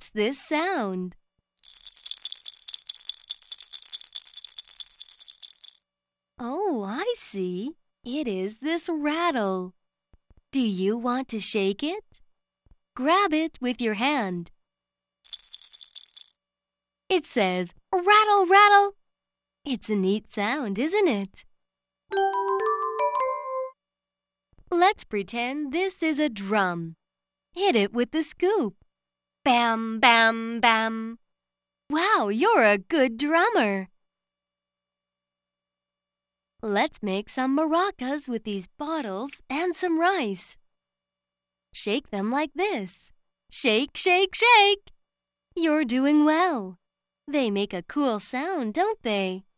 What's this sound? Oh, I see. It is this rattle. Do you want to shake it? Grab it with your hand. It says, rattle, rattle. It's a neat sound, isn't it? Let's pretend this is a drum. Hit it with the scoop. Bam, bam, bam. Wow, you're a good drummer. Let's make some maracas with these bottles and some rice. Shake them like this. Shake, shake, shake. You're doing well. They make a cool sound, don't they?